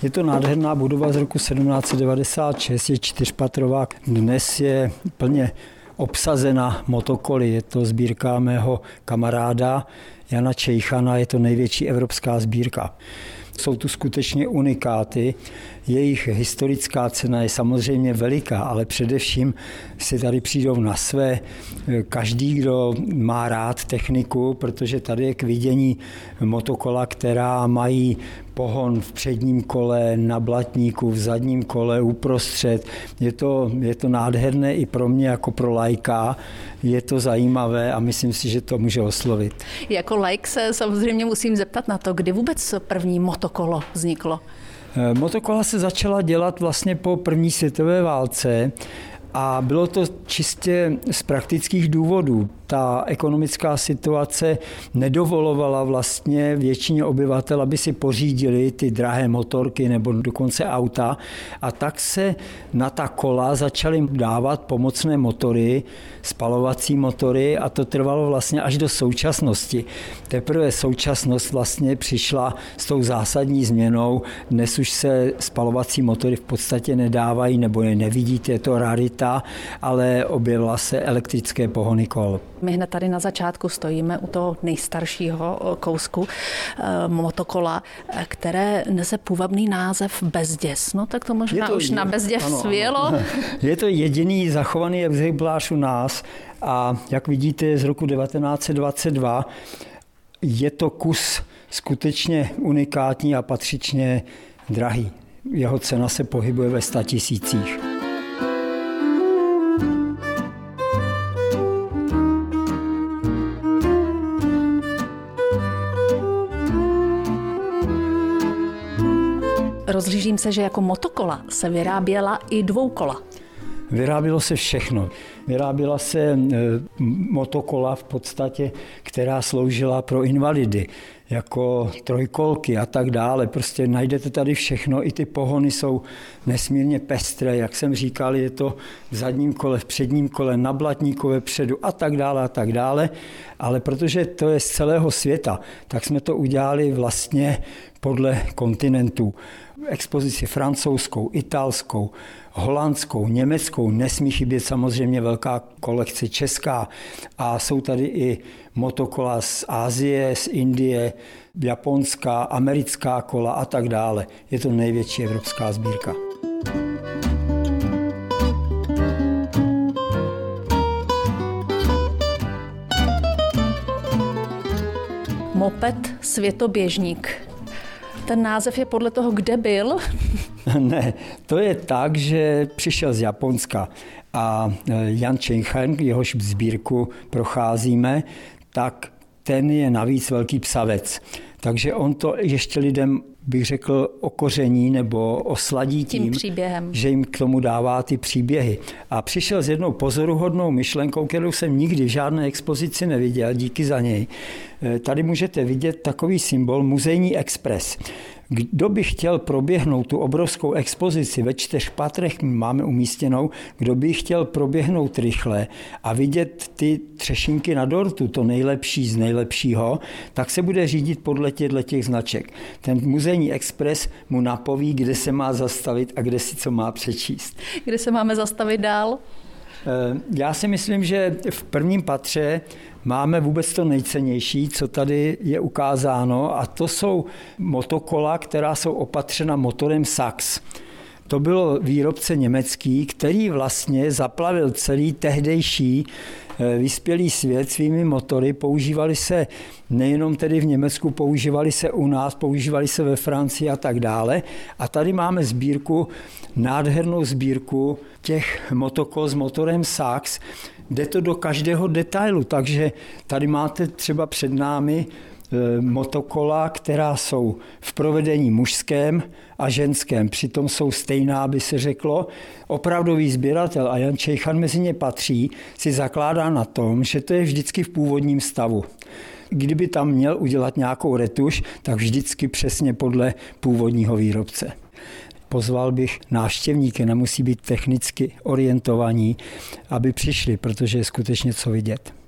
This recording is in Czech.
Je to nádherná budova z roku 1796, je 4patrová. Dnes je plně obsazena motokoly. Je to sbírka mého kamaráda Jana Čejchana, je to největší evropská sbírka. Jsou tu skutečně unikáty. Jejich historická cena je samozřejmě veliká, ale především si tady přijdou na své každý, kdo má rád techniku, protože tady je k vidění motokola, která mají pohon v předním kole, na blatníku, v zadním kole, uprostřed. Je to nádherné i pro mě jako pro laika. Je to zajímavé a myslím si, že to může oslovit. Jako laik se samozřejmě musím zeptat na to, kdy vůbec první motokolo vzniklo? Motokola se začala dělat vlastně po první světové válce a bylo to čistě z praktických důvodů. Ta ekonomická situace nedovolovala vlastně většině obyvatel, aby si pořídili ty drahé motorky nebo dokonce auta, a tak se na ta kola začaly dávat pomocné motory, spalovací motory, a to trvalo vlastně až do současnosti. Teprve současnost vlastně přišla s tou zásadní změnou. Dnes už se spalovací motory v podstatě nedávají nebo je nevidíte, je to rarita, ale objevila se elektrické pohony kol. My hned tady na začátku stojíme u toho nejstaršího kousku motokola, které nese půvabný název Bezděs. No tak to možná už na Bezděs svělo. Je to jediný zachovaný exemplář u nás a jak vidíte je z roku 1922. Je to kus skutečně unikátní a patřičně drahý. Jeho cena se pohybuje ve 100 000. Rozhlížím se, že jako motokola se vyráběla i dvoukola. Vyrábělo se všechno. Vyráběla se motokola v podstatě, která sloužila pro invalidy, jako trojkolky a tak dále. Prostě najdete tady všechno, i ty pohony jsou nesmírně pestré. Jak jsem říkal, je to v zadním kole, v předním kole, na blatníku vepředu a tak dále a tak dále. Ale protože to je z celého světa, tak jsme to udělali vlastně podle kontinentů. Expozici francouzskou, italskou, holandskou, německou, nesmí chybět samozřejmě velká kolekce česká, a jsou tady i motokola z Asie, z Indie, japonská, americká kola a tak dále. Je to největší evropská sbírka. Moped světoběžník. Ten název je podle toho, kde byl? Ne, to je tak, že přišel z Japonska a Jan Čejchan, jehož sbírku procházíme, tak ten je navíc velký psavec. Takže on to ještě lidem, bych řekl, okoření nebo osladí tím příběhem, že jim k tomu dává ty příběhy. A přišel s jednou pozoruhodnou myšlenkou, kterou jsem nikdy v žádné expozici neviděl, díky za něj. Tady můžete vidět takový symbol Muzejní expres. Kdo by chtěl proběhnout tu obrovskou expozici ve 4 patrech máme umístěnou, kdo by chtěl proběhnout rychle a vidět ty třešinky na dortu, to nejlepší z nejlepšího, tak se bude řídit podle těch značek. Ten Muzejní expres mu napoví, kde se má zastavit a kde si co má přečíst. Kde se máme zastavit dál? Já si myslím, že v prvním patře máme vůbec to nejcennější, co tady je ukázáno, a to jsou motokola, která jsou opatřena motorem Sachs. To byl výrobce německý, který vlastně zaplavil celý tehdejší vyspělý svět svými motory. Používali se nejenom tedy v Německu, používali se u nás, používali se ve Francii a tak dále. A tady máme sbírku, nádhernou sbírku těch motokol s motorem Sachs. Jde to do každého detailu, takže tady máte třeba před námi motokola, která jsou v provedení mužském a ženském. Přitom jsou stejná, by se řeklo. Opravdový sběratel, a Jan Čejchan mezi ně patří, si zakládá na tom, že to je vždycky v původním stavu. Kdyby tam měl udělat nějakou retuš, tak vždycky přesně podle původního výrobce. Pozval bych návštěvníky, nemusí být technicky orientovaní, aby přišli, protože je skutečně co vidět.